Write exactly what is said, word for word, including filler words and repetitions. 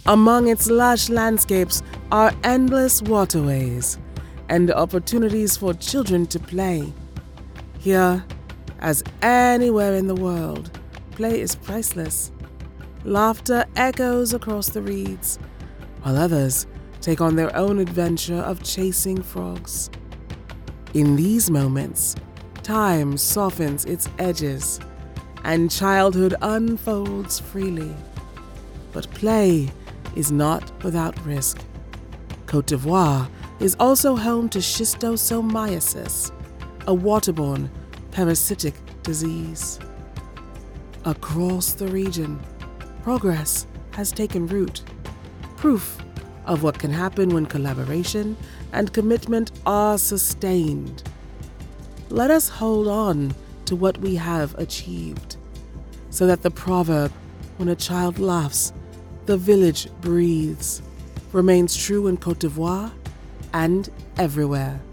Among its lush landscapes are endless waterways and opportunities for children to play. Here, as anywhere in the world, play is priceless. Laughter echoes across the reeds, while others take on their own adventure of chasing frogs. In these moments, time softens its edges and childhood unfolds freely. But play is not without risk. Côte d'Ivoire is also home to schistosomiasis, a waterborne parasitic disease. Across the region, progress has taken root, proof of what can happen when collaboration and commitment are sustained. Let us hold on to what we have achieved, so that the proverb, "When a child laughs, the village breathes," remains true in Côte d'Ivoire and everywhere.